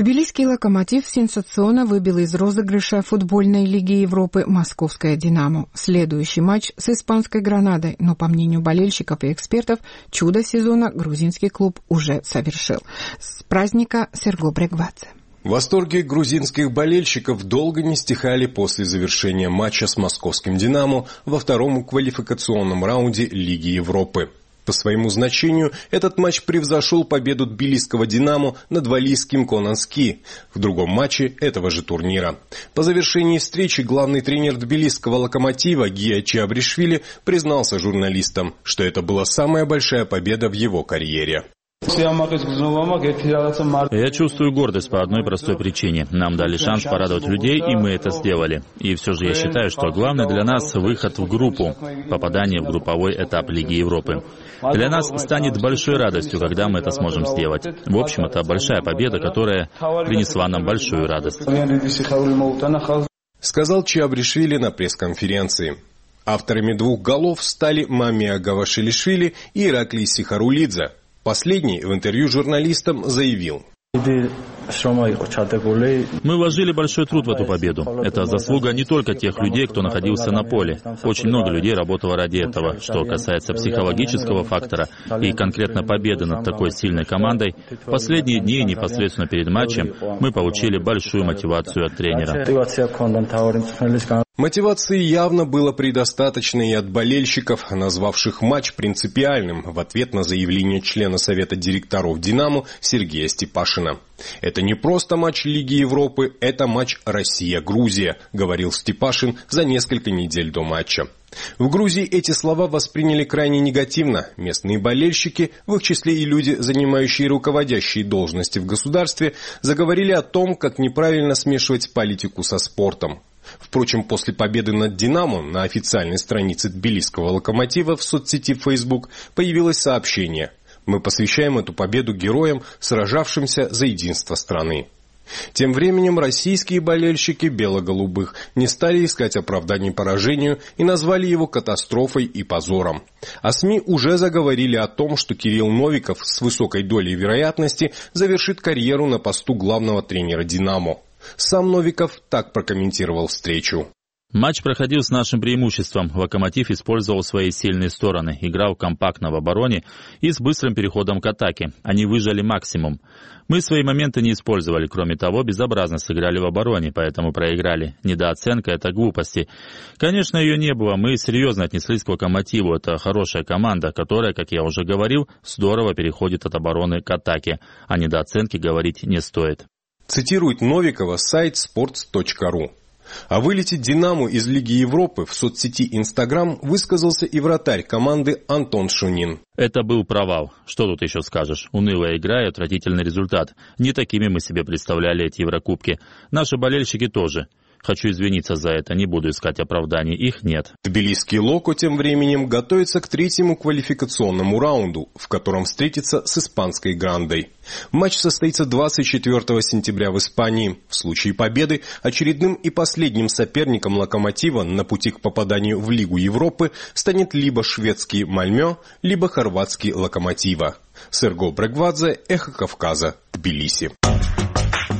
Тбилисский «Локомотив» сенсационно выбил из розыгрыша футбольной лиги Европы московское «Динамо». Следующий матч с испанской «Гранадой», но, по мнению болельщиков и экспертов, чудо сезона грузинский клуб уже совершил. С праздника Серго Брегвадзе. Восторги грузинских болельщиков долго не стихали после завершения матча с московским «Динамо» во втором квалификационном раунде Лиги Европы. По своему значению этот матч превзошел победу тбилисского «Динамо» над валлийским «Конански» в другом матче этого же турнира. По завершении встречи главный тренер тбилисского «Локомотива» Гия Чиабришвили признался журналистам, что это была самая большая победа в его карьере. Я чувствую гордость по одной простой причине. Нам дали шанс порадовать людей, и мы это сделали. И все же я считаю, что главное для нас — выход в группу, попадание в групповой этап Лиги Европы. Для нас станет большой радостью, когда мы это сможем сделать. В общем, это большая победа, которая принесла нам большую радость. Сказал Чиабришвили на пресс-конференции. Авторами 2 голов стали Мамия Гавашилишвили и Ираклий Сихарулидзе. Последний в интервью журналистам заявил: Мы вложили большой труд в эту победу. Это заслуга не только тех людей, кто находился на поле. Очень много людей работало ради этого. Что касается психологического фактора и конкретно победы над такой сильной командой, в последние дни, непосредственно перед матчем, мы получили большую мотивацию от тренера. Мотивации явно было предостаточно и от болельщиков, назвавших матч принципиальным в ответ на заявление члена Совета директоров «Динамо» Сергея Степашина. «Это не просто матч Лиги Европы, это матч Россия-Грузия», говорил Степашин за несколько недель до матча. В Грузии эти слова восприняли крайне негативно. Местные болельщики, в их числе и люди, занимающие руководящие должности в государстве, заговорили о том, как неправильно смешивать политику со спортом. Впрочем, после победы над «Динамо» на официальной странице тбилисского «Локомотива» в соцсети Facebook появилось сообщение: «Мы посвящаем эту победу героям, сражавшимся за единство страны». Тем временем российские болельщики бело-голубых не стали искать оправданий поражению и назвали его катастрофой и позором. А СМИ уже заговорили о том, что Кирилл Новиков с высокой долей вероятности завершит карьеру на посту главного тренера «Динамо». Сам Новиков так прокомментировал встречу. Матч проходил с нашим преимуществом. «Локомотив» использовал свои сильные стороны, играл компактно в обороне и с быстрым переходом к атаке. Они выжали максимум. Мы свои моменты не использовали. Кроме того, безобразно сыграли в обороне, поэтому проиграли. Недооценка — это глупости. Конечно, ее не было. Мы серьезно отнеслись к «Локомотиву». Это хорошая команда, которая, как я уже говорил, здорово переходит от обороны к атаке. О недооценке говорить не стоит. Цитирует Новикова сайт sports.ru. О вылете «Динамо» из Лиги Европы в соцсети Instagram высказался и вратарь команды Антон Шунин. Это был провал. Что тут еще скажешь? Унылая игра и отвратительный результат. Не такими мы себе представляли эти Еврокубки. Наши болельщики тоже. Хочу извиниться за это, не буду искать оправданий, их нет. Тбилисский «Локо» тем временем готовится к 3-му квалификационному раунду, в котором встретится с испанской «Грандой». Матч состоится 24 сентября в Испании. В случае победы очередным и последним соперником «Локомотива» на пути к попаданию в Лигу Европы станет либо шведский «Мальмё», либо хорватский «Локомотива». Серго Брегвадзе, Эхо Кавказа, Тбилиси.